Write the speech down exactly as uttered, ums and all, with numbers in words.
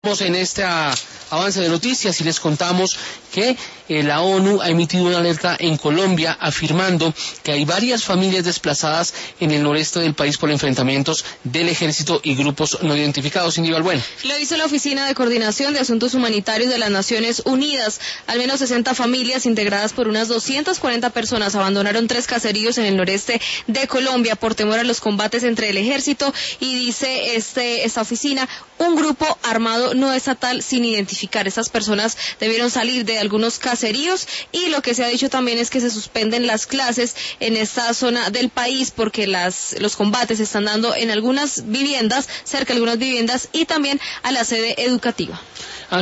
En este avance de noticias y les contamos que eh, la ONU ha emitido una alerta en Colombia afirmando que hay varias familias desplazadas en el noreste del país por enfrentamientos del ejército y grupos no identificados. Indíbal Bueno. Lo hizo la Oficina de Coordinación de Asuntos Humanitarios de las Naciones Unidas. Al menos sesenta familias integradas por unas doscientas cuarenta personas abandonaron tres caseríos en el noreste de Colombia por temor a los combates entre el ejército y dice este, esta oficina, un grupo armado no estatal sin identificar. Estas personas debieron salir de algunos caseríos y lo que se ha dicho también es que se suspenden las clases en esta zona del país porque las, los combates se están dando en algunas viviendas, cerca de algunas viviendas y también a la sede educativa.